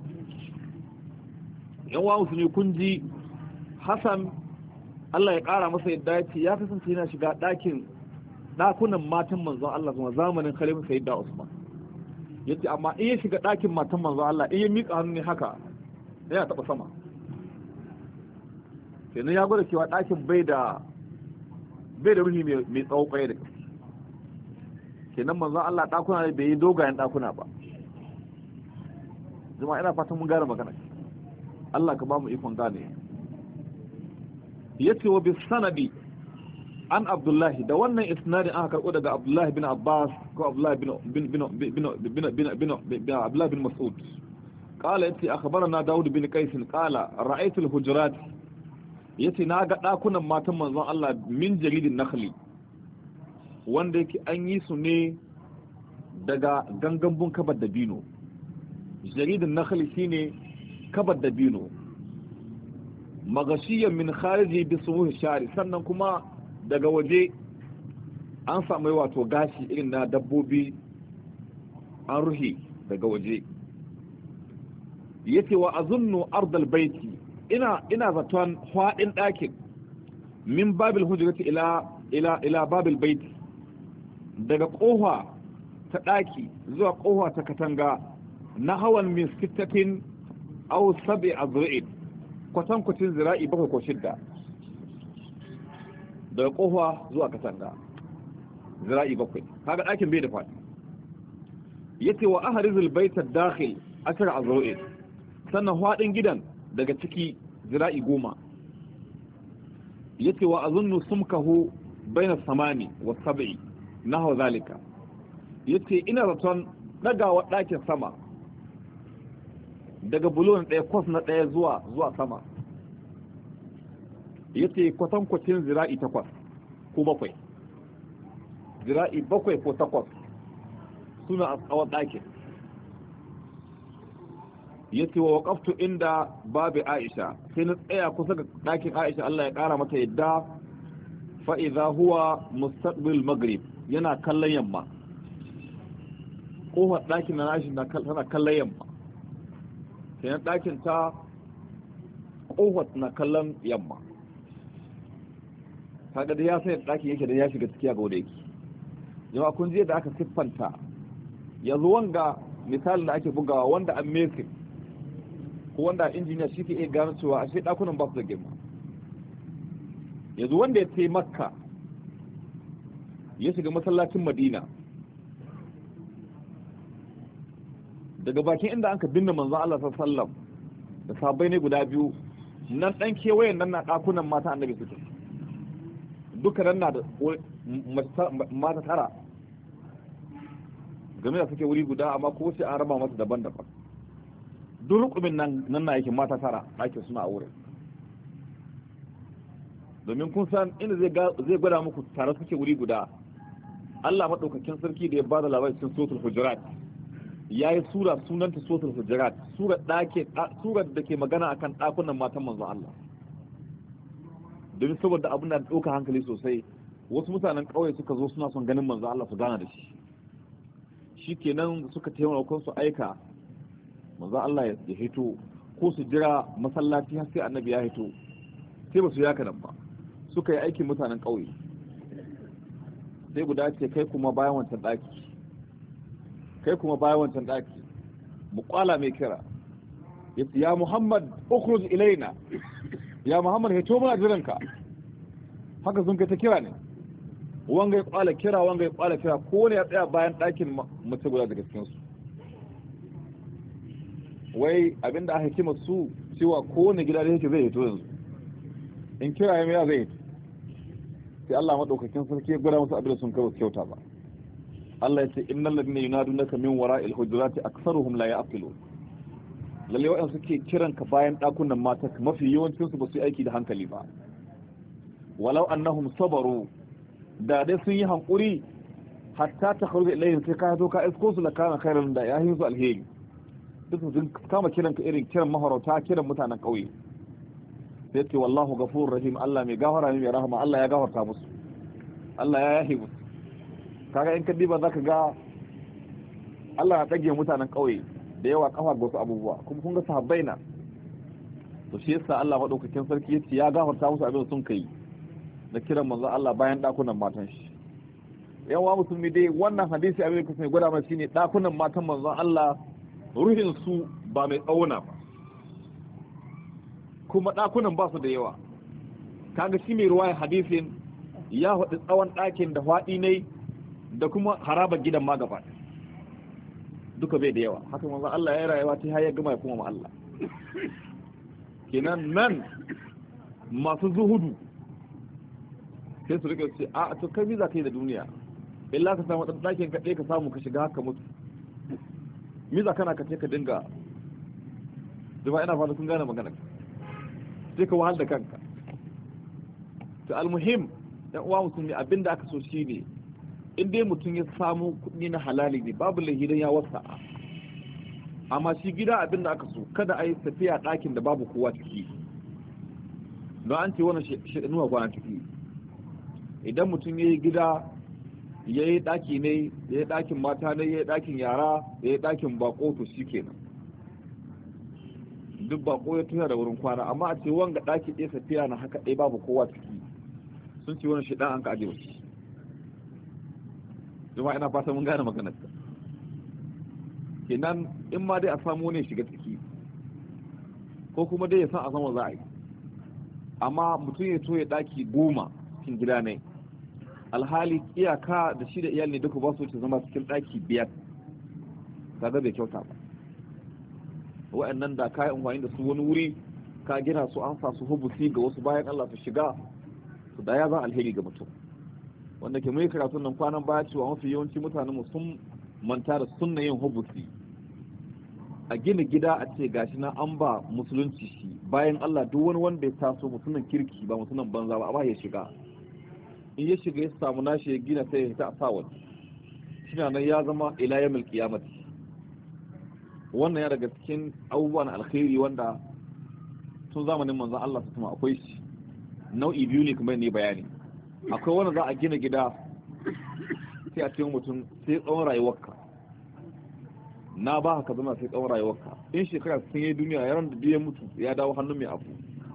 yan wa musulmi kun ji Hassan Allah ya ƙara masa yadda ya ce ya kasance yana shiga ɗakunan matan manzon Allah kuma zamanin Khalifa Sayyidina Usman yace amma in ya shiga ɗakin matan manzon Allah in ya miƙa hannu ne haka yana taɓa sama kenan ya gwada cewa ɗakin bai da ruhi mai tsawo kwaye da gaske kenan manzon Allah ɗakuna ne bai yi dogayen ɗakuna ba jama'a ina fatan mun gane magana Allah ka ba mu ikon gane yace wa bis sanadi an Abdullahi da wannan isnadin aka karbo daga Abdullahi bin Abbas ko Abdullahi bin Abdullahi bin Mas'ud qala yace akhbarana Dawud bin Qais qala ra'aytu al-hujurat yace na ga dakunan matan manzon Allah min jaridin nakhli wanda yake an yi su ne daga gangambun kabar dabino jaridin nakhli shine kabar dabino magashiyan min khariji bi sumuhi shari sannan kuma daga waje an samu wato gashi irin na dabbobi an ruhi daga waje yace wa azunnu ardal baiti ina zaton fadin dakin min babil hujrati ila babil baiti daga kofa ta daki zuwa kofa ta katanga na hawan min sittatin aw sab'i azra'in kwatankwacin zira'i 7 ko 6 daga kofa zuwa katanga zira'i 7 kaga ɗakin bai da faɗi yace wa ahrizul baita dakhil 10 azru'in sannan faɗin gidan daga ciki zira'i 10 yace wa azunnu sumkahu baina 8 wa 7 nahwa zalika yace ina zaton dagawa ɗakin sama daga bulon ɗaya kwas na ɗaya zuwa sama yace kwatankwacin zira'i 8 ko 7 zira'i 7 ko 8 suna a tsawon ɗakin yace wa waqaftu inda babu Aisha sai na tsaya kusa ga dakin Aisha Allah ya kara mata yadda fa idha huwa mustaqbil maghrib yana kallon yamma kofar dakin na Aisha tana kallon yamma sai dakin ta kofar na kallon yamma kaga da ya sai dakin yake da ya shiga cikiya ga wanda yake jama'a kun ji da aka siffanta yanzu wanga misalin da ake bugawa wanda an meke ko wanda injiniya shi ke iya gano cewa ashe dakunan ba su da girma yanzu wanda ya ce makka ya shiga masallacin madina daga bakin inda an ka binne manzo Allah sallallahu da sabai ne guda biyu nan dan kewayen nan na dakunan mata annabi suke duka nan na da mata tara game da suke wuri guda amma ko sai an raba masa daban-daban duk rukumin nan na yake mata tara ake suna a wurin domin kun san inda zai gwada muku tare suke wuri guda Allah madaukakin sarki da ya bada labarin cikin suratul hujurat yayi sura sunanta suratul hujurat surar da ke magana akan dakunan matan manzo Allah domin saboda abin da dauka hankali sosai wasu mutanen kauye suka zo suna son ganin manzo Allah su gana da shi shikenan suka taimaka su aika manzo Allah ya hito ko su jira masallaci har sai annabi ya hito sai ba su yaka nan ba suka yi aikin mutanen kauye sai guda ce kai kuma bayan wancan daki mu kwala mai kira ya Muhammad ukhruj ilaina ya Muhammad hito muna jiranka haka sun kai ta kira ne wanga ya kwala kira ko ne ya tsaya bayan ɗakin mace guda daga cikinsu wai abinda aka hikima su cewa ko ne gida da yake zai hito yanzu in kira ya mai zai hito sai Allah madaukakin sarki ya gwada musu abin da sun kawo kyauta ba Allah ya ce innal ladina yunadunaka min wara'il hujurati aktharuhum la ya'qilun lalle wa'an suke kiran ka bayan dakunan mata mafi yawancin su ba su yi aiki da hankali ba walau annahum sabaru da dai sun yi hankuri hatta ta kharuja ilayhim sai ka zo ka isko su la kana khairan da yahin su alheri duk sun kama kiran ka irin kiran maharauta kiran mutanen kauye sai ce wallahu ghafurur rahim Allah mai gafara ne mai rahama Allah ya gafarta musu Allah ya yahi musu kaga in ka diba zaka ga Allah ya dage mutanen kauye da yawa kafa ga wasu abubuwa kuma kun ga sahabbai na to shi yasa Allah madaukakin sarki yace ya gafarta musu abin sun kai da kiran manzo Allah bayan dakunan matan shi yawa musulmi dai wannan hadisi abin da kusa gwada mana shine dakunan matan manzo Allah ruhin su ba mai tsauna ba kuma dakunan ba su da yawa kaga shi mai ruwaya hadisin ya faɗi tsawon ɗakin da faɗi ne da kuma harabar gidan ma gaba duka bai da yawa haka manzo Allah ya rayuwa ta har ya gama ya kuma ma Allah kenan nan masu zuhudu sai su rike ce a to kai za ka yi da duniya illa ka samu dan dakin ka ka samu ka shiga haka mutu miza kana ka ce ka dinga duba ina fata kun gane magana sai ka wahal da kanka to almuhim dan uwa musulmi abinda aka so shine in dai mutum ya samu kuɗi na halali ne babu lahidan ya wasa amma shi gida abinda aka so kada a yi tafiya ɗakin da babu kowa ciki don an ce wannan shaɗanuwa kwana ciki idan mutum ya yi gida ya yi ɗaki ne ya yi ɗakin mata ne ya yi ɗakin yara ya yi ɗakin bako to shi kenan duk bako ya tuna da wurin kwana amma a ce wanga ɗaki ɗaya tafiya na haka ɗaya babu kowa ciki sun ce wannan shaɗan an ka ajiye wasu jama'a ina fata mun gane maganar ka kenan in ma dai a samu ne shiga ciki ko kuma dai ya san a sama za a yi amma mutum ya so ya ɗaki 10 cikin gida ne alhali iyaka da shi da iyali ne duka ba su wuce zama cikin ɗaki 5 kaga bai kyauta ba wa'annan da ka yi amfani da su wani wuri ka gina su an sa su hubusi ga wasu bayan Allah su shiga su da ya zan alheri ga mutum wanda ke mai karatun nan kwanan baya cewa mafi yawanci mutanen mu sun manta da sunna yin hubusi a gina gida a ce gashi na an ba musulunci shi bayan Allah duk wani wanda ya taso mutumin kirki ba mutumin banza ba a ba ya shiga in ya shiga ya samu nashi ya gina sai ya ta a sawar shi nan ya zama ila yawmil qiyamati wannan ya daga cikin abubuwan alkhairi wanda tun zamanin manzon Allah su kuma akwai shi nau'i biyu ne kuma ne bayani akwai wanda za a gina gida sai a cikin mutum sai tsawon rayuwarka na ba ka zama sai tsawon rayuwarka in shekara sun yi duniya yaran da biyan mutu ya dawo hannun mai abu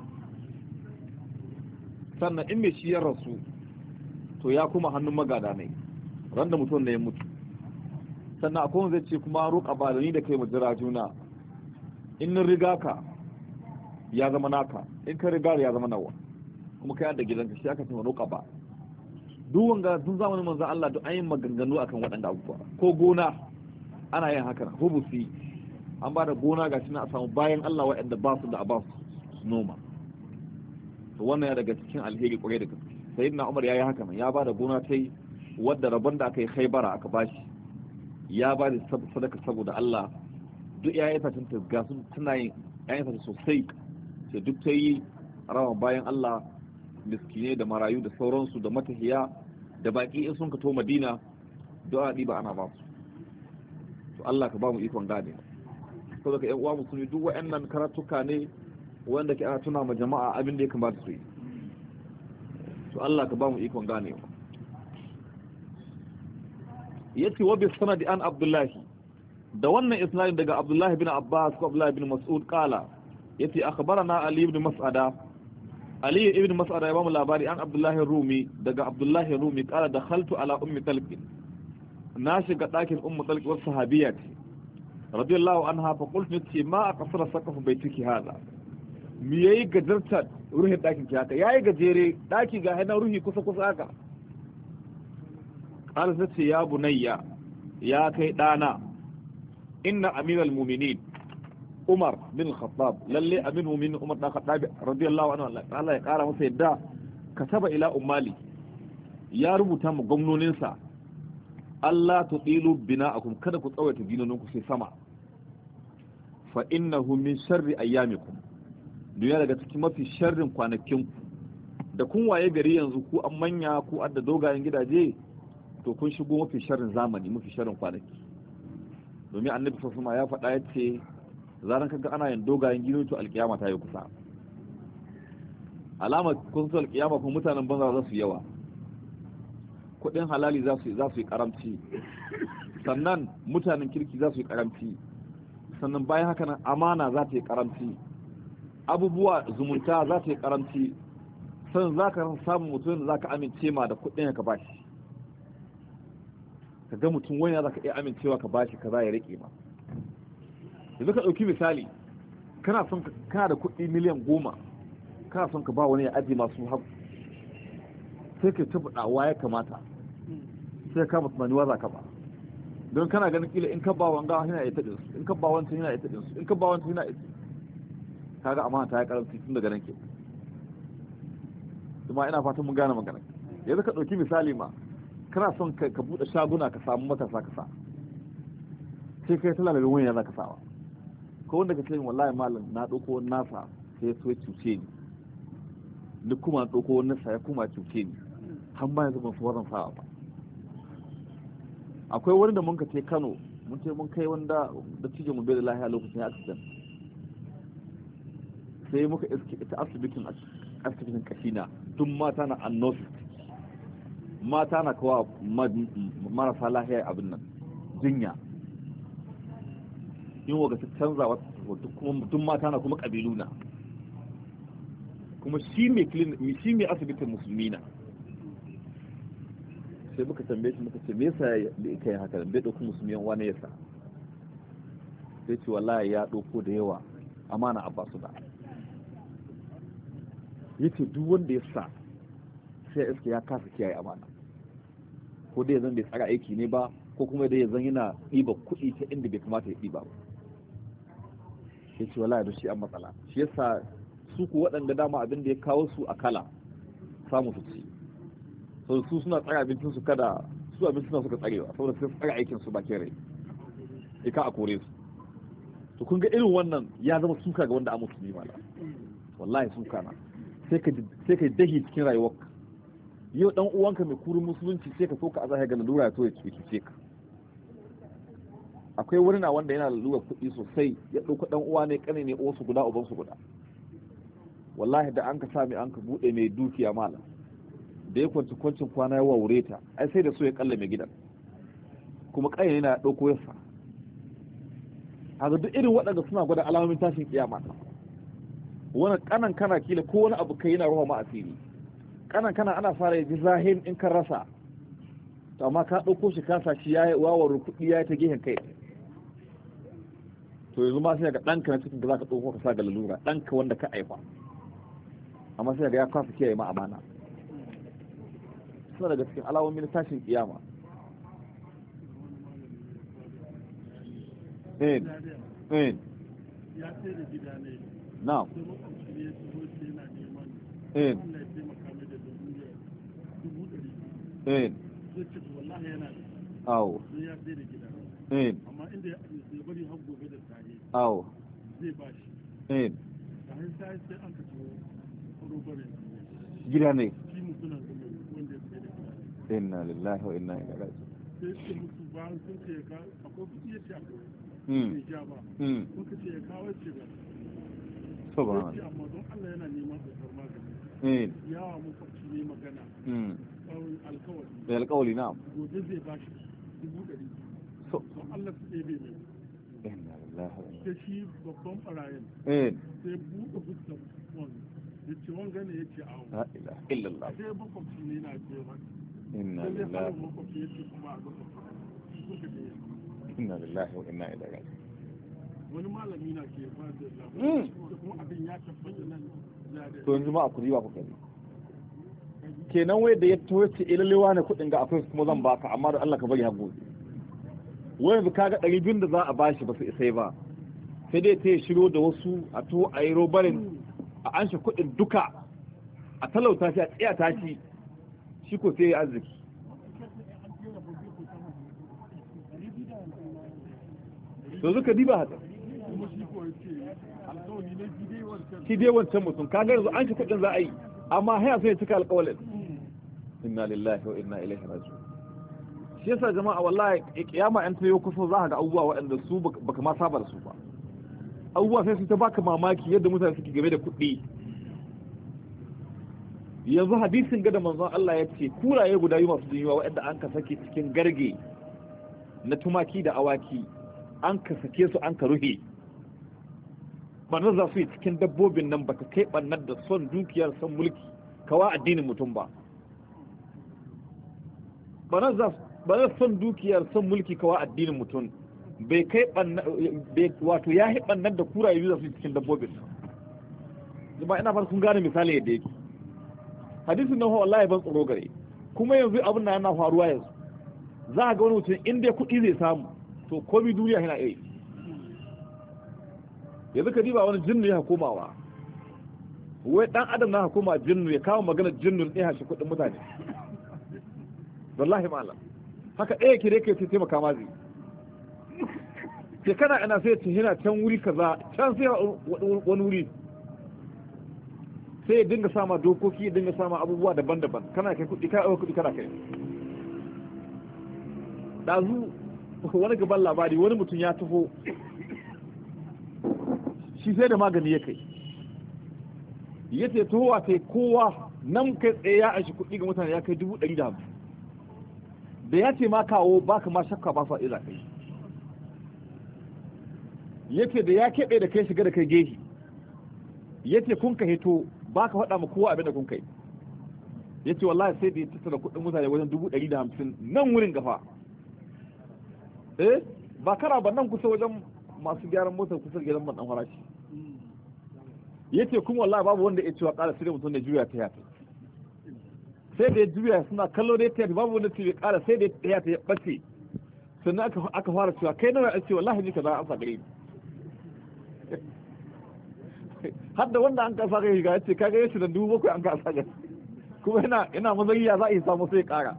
sannan in mai shi ya rasu to ya kuma hannun magada ne ran da mutum da ya mutu sannan akwai wanda zai ce kuma roƙa ba da ni da kai mu jira juna in riga ka ya zama naka in ka riga ya zama nawa kuma kai da gidanka shi aka ce roƙa ba duk wanga sun zamanin manzon Allah duk an yi maganganu akan waɗanda abubuwa ko gona ana yin haka hubusi an ba da gona gashi na a samu bayan Allah waɗanda ba su da a ba su noma to wannan ya daga cikin alheri kwarai da gaske sayyidina Umar yayi haka nan ya ba da gona ta yi wadda rabon da aka yi Khaibara aka bashi ya ba da sadaka saboda Allah duk ya yi fatin ta ga sun tana yin ya yi fatin sosai sai duk ta yi rawan bayan Allah miskine da marayu da sauransu da matahiya da baki in sun ka to Madina du'a ba ana ba su to Allah ka ba mu ikon gane saboda ka ƴan uwa musulmi duk waɗannan karatuka ne wanda ke ana tuna ma jama'a abin da ya kamata su yi to Allah ka ba mu ikon gane yace wa bi sanadi an Abdullahi da wannan isnadin daga Abdullahi bin Abbas ko Abdullahi bin Mas'ud kala yace akhbarana Ali ibn Mas'ada Ali ibn Mas'ada ya ba mu labari an Abdullahi Rumi daga Abdullahi Rumi kala dakhaltu ala ummi Talq na shiga dakin ummu Talq wa sahabiyat radiyallahu anha fa qultu ce ma aqsara saqaf baitiki hada mi yayi gajarta ruhin dakin ki haka yayi gajere daki ga hana ruhi kusa kusa haka qala sace ya bunayya ya kai dana inna amiral mu'minin Umar bin Khattab lalle amin mu'minin Umar da Khattab radiyallahu anhu Allah ya kara masa yadda kataba ila ummali ya rubuta mu gwamnoninsa Allah tudilu bina'akum kada ku tsawaita ginoninku sai sama fa innahu min sharri ayyamikum duniya daga cikin mafi sharrin kwanakin ku da kun waye gari yanzu ku an manya ku adda dogayen gidaje to kun shigo mafi sharrin zamani mafi sharrin kwanaki domin annabi sallallahu alaihi wasallam ya faɗa yace zaran kaga ana yin dogayen gino to alkiyama ta yi kusa alama kun so alkiyama kuma mutanen banza za su yawa kudin halali za su yi karamci sannan mutanen kirki za su yi karamci sannan bayan haka nan amana za ta yi karamci abubuwa zumunta za ta yi karamci sannan za ka samu mutum da za ka amince ma da kudin ka bashi ka ga mutum wani za ka iya amincewa ka bashi ka za ya rike ma yanzu ka ɗauki misali kana da kuɗi miliyan 10 kana son ka ba wani ya aji masu haku sai ka tabbatawa ya kamata sai ka mutu manuwa za ka ba don kana ganin kila in ka ba wanga yana ita din su in ka ba wancan yana ita din su in ka ba wancan yana ita kaga amana ta ya karanci tun daga nan ke kuma ina fatan mun gane magana yanzu ka ɗauki misali ma kana son ka buɗe shaguna ka samu matasa ka sa sai kai talalabin wani yana ka sawa ko wanda ka ce wallahi malam na ɗauko wani nasa sai ya so ya cuce ni kuma ɗauko wani nasa ya kuma cuce ni har ma yanzu ban so wannan sawa ba akwai wani da mun ka ce Kano mun ce mun kai wanda da cije mu bai da lahiya lokacin accident sai muka iske ita asibitin kashina tun mata na annosis mata na kawo marasa lahiya abin nan jinya yin waga ta canza wata kuma tun mata na kuma kabilu na kuma shi mai asibitin musulmi na sai muka tambaye shi muka ce me yasa da ika yi haka bai ɗauki musulmiyan wani yasa sai ce wallahi ya ɗauko da yawa amana a basu da yace duk wanda ya sa sai iska ya kasa kiyaye amana ko dai zan bai tsara aiki ne ba ko kuma dai zan yana ɗiba kuɗi ta inda bai kamata ya ɗiba ba yace wallahi da shi an matsala shi yasa su ku waɗanda dama abin da ya kawo su a kala samu su ci so su suna tsara abincin su kada su abincin suna suka tsarewa saboda sai su tsara aikin su bakin rai ka a kore su to kun ga irin wannan ya zama suka ga wanda a musulmi mala wallahi suka na sai ka dahi cikin rayuwarka yau dan uwanka mai kurin musulunci sai ka so ka azaha ga lura ya so ya cuce ka akwai wani na wanda yana lura kuɗi sosai ya ɗauka ɗan uwa ne ƙane ne uwansu guda ubansu guda wallahi da an ka sami an ka buɗe mai dukiya malam da ya kwanci kwancin kwana ya wawure ta ai sai da so ya kalla mai gidan kuma ƙayyana yana ɗauko yasa haka duk irin waɗanda suna gwada alamomin tashin kiyama wani kanan kana kila ko wani abu kai yana ruwa ma asiri kanan kana ana fara yaji zahim in kan rasa to amma ka ɗauko shi ka sashi ya yi wawar kuɗi ya yi ta gehen kai to yanzu ma sai ga ɗanka na cikin da za ka ɗauko ka sa ga lalura ɗanka wanda ka aifa amma sai ga ya kwasa kiyaye ma amana suna daga cikin alamomin tashin kiyama ya sai da gida ne na'am awo amma inda ya bari har gobe da tare awo zai ba shi a sai an ka robarin gida ne shi mutunan wanda ya sai da gida inna lillahi wa inna ilaihi raji'un sai su mutu bayan sun ce ka akwai kuɗi ya ce akwai ja ba sun ce ya kawo ce ba saboda amma don Allah yana neman dokar magani yawa makwabci ne magana alkawali na gobe zai ba shi 100,000 don Allah su ɗebe mai sai shi babban ɓarayin sai buɗe fuskar wani ya ce wanga ne ya ce awo sai makwabci ne na ce ba inna lillahi makwabci ya ce kuma a inna lillahi wa inna ilaihi raji'un wani malami na ke ba da labarin kuma abin ya tabbata nan to yanzu ma a kuri ba ku gani kenan wai da ya tawo ce ilalewa ne kudin ga akwai kuma zan baka amma da Allah ka bari har gobe wai yanzu kaga 200 da za a bashi ba su isai ba sai dai ta shiro da wasu a to a yi robarin a anshe kudin duka a talauta shi a tsiyata shi ko sai ya arziki to zuka diba haka shi dai wancan mutum kaga yanzu an shi kudin za a yi amma haya sai ya cika alƙawalin inna lillahi wa inna ilaihi raji'un shi yasa jama'a wallahi kiyama an tayo kusa za ka ga abubuwa waɗanda su baka ma saba da su ba abubuwa sai su ta baka mamaki yadda mutane suke game da kuɗi yanzu hadisin ga da manzon Allah ya ce kuraye guda biyu masu jinyiwa waɗanda an ka sake cikin garge na tumaki da awaki an ka sake su an ka ruhe ɓannar za su yi cikin dabbobin nan ba ta kai ɓannar da son dukiyar son mulki kawa addinin mutum ba ɓannar son dukiyar son mulki kawa addinin mutum bai kai wato ya yi ɓannar da kuraye biyu za su yi cikin dabbobin zama ina fara kun gane misali yadda yake hadisin nan wallahi ban tsoro gare kuma yanzu abin na yana faruwa yanzu za a ga wani mutum inda kuɗi zai samu to komi duniya yana iri yanzu ka diba wani jinnu ya hukumawa wai dan adam na hukuma jinnu ya kawo magana jinnu ɗaya shi kuɗin mutane wallahi malam haka ɗaya ke da yake sai taimaka ma zai ke kana ina sai ce yana can wuri kaza can sai wani wuri sai ya dinga sama dokoki ya dinga sama abubuwa daban-daban kana kai kuɗi kai kuɗi kana kai ɗazu wani gaban labari wani mutum ya taho shi sai da magani ya kai ya ce towa sai kowa nan kai tsaye ya aishi kuɗi ga mutane ya kai 150,000 da ya ce ma kawo baka ma shakka ba sa ila kai ya ce da ya keɓe da kai shiga da kai gehi ya ce kun ka hito baka faɗa ma kowa abin da kun kai ya ce wallahi sai da ya tattara kuɗin mutane wajen 150,000 nan wurin gafa ba kara ba nan kusa wajen masu gyaran motar kusa da gidan man dan farashi yace kuma wallahi babu wanda ya cewa ƙara sai mutum da juya ta yata sai da ya juya suna kallo da ta babu wanda ya ƙara sai da ya ta ya bace sannan aka fara cewa kai nawa ya ce wallahi ni kaza an sa gare ni har da wanda an kasa gare ga yace kaga yace da 7,000 an kasa gare kuma ina mazayya za a yi samu sai ƙara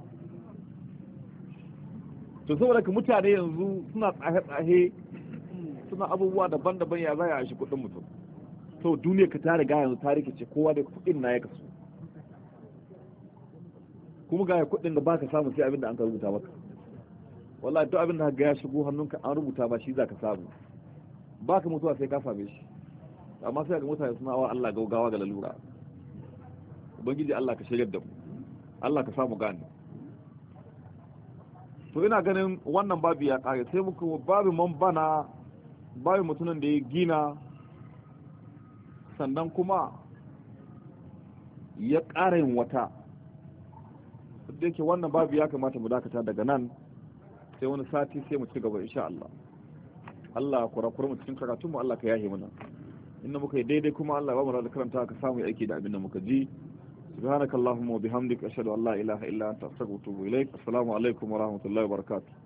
to saboda ka mutane yanzu suna tsahe-tsahe suna abubuwa daban-daban ya zaya a shi kudin mutum to duniya ka ta riga yanzu ta rikice kowa da kudin na ya kaso kuma ga kudin da baka samu sai abin da an ka rubuta maka wallahi duk abin da ga ya shigo hannunka an rubuta ba shi zaka samu baka mutuwa sai ka same shi amma sai ga mutane suna wa Allah gaugawa ga lalura ubangiji Allah ka shigar da mu Allah ka samu gane to ina ganin wannan babu ya kare sai muka babu man bana babu mutumin da ya gina sannan kuma ya ƙara yin wata da yake wannan babu ya kamata mu dakata daga nan sai wani sati sai mu ci gaba insha Allah Allah kurakura mu cikin karatu mu Allah ka yahe mana inda muka yi daidai kuma Allah ba mu da karanta ka samu aiki da abin da muka ji subhanakallahumma wa bihamdika ashhadu an la ilaha illa anta astaghfiruka wa atubu ilaik assalamu alaikum wa rahmatullahi wa barakatuh